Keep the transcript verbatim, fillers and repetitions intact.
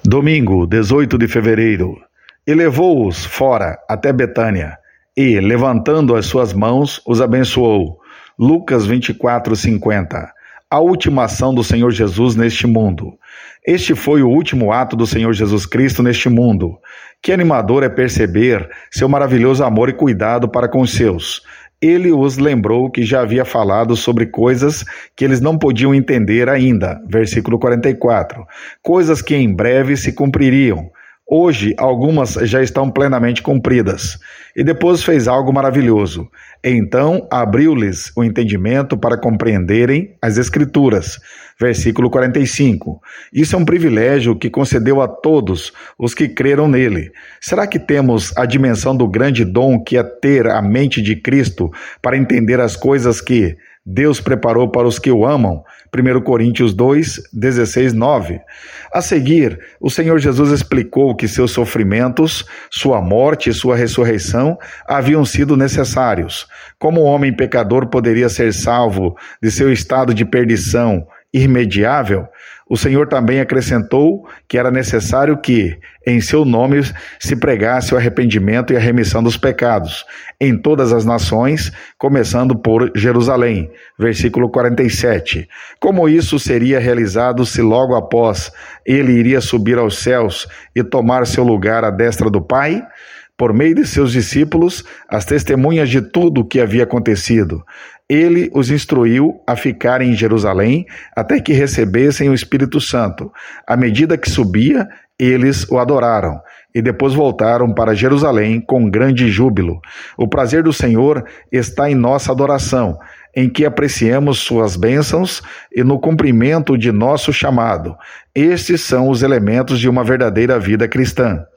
Domingo, dezoito de fevereiro. E levou-os fora até Betânia, e, levantando as suas mãos, os abençoou. Lucas vinte e quatro, cinquenta. A última ação do Senhor Jesus neste mundo. Este foi o último ato do Senhor Jesus Cristo neste mundo. Que animador é perceber seu maravilhoso amor e cuidado para com os seus. Ele os lembrou que já havia falado sobre coisas que eles não podiam entender ainda, versículo quarenta e quatro, coisas que em breve se cumpririam. Hoje, algumas já estão plenamente cumpridas. E depois fez algo maravilhoso. Então, abriu-lhes o entendimento para compreenderem as Escrituras. Versículo quarenta e cinco. Isso é um privilégio que concedeu a todos os que creram nele. Será que temos a dimensão do grande dom que é ter a mente de Cristo para entender as coisas que Deus preparou para os que o amam? primeiro Coríntios dois, dezesseis, nove. A seguir, o Senhor Jesus explicou que seus sofrimentos, sua morte e sua ressurreição haviam sido necessários. Como o homem pecador poderia ser salvo de seu estado de perdição irremediável, o Senhor também acrescentou que era necessário que, em seu nome, se pregasse o arrependimento e a remissão dos pecados, em todas as nações, começando por Jerusalém. Versículo quarenta e sete. Como isso seria realizado se logo após ele iria subir aos céus e tomar seu lugar à destra do Pai? Por meio de seus discípulos, as testemunhas de tudo o que havia acontecido. Ele os instruiu a ficarem em Jerusalém até que recebessem o Espírito Santo. À medida que subia, eles o adoraram e depois voltaram para Jerusalém com grande júbilo. O prazer do Senhor está em nossa adoração, em que apreciemos suas bênçãos e no cumprimento de nosso chamado. Estes são os elementos de uma verdadeira vida cristã.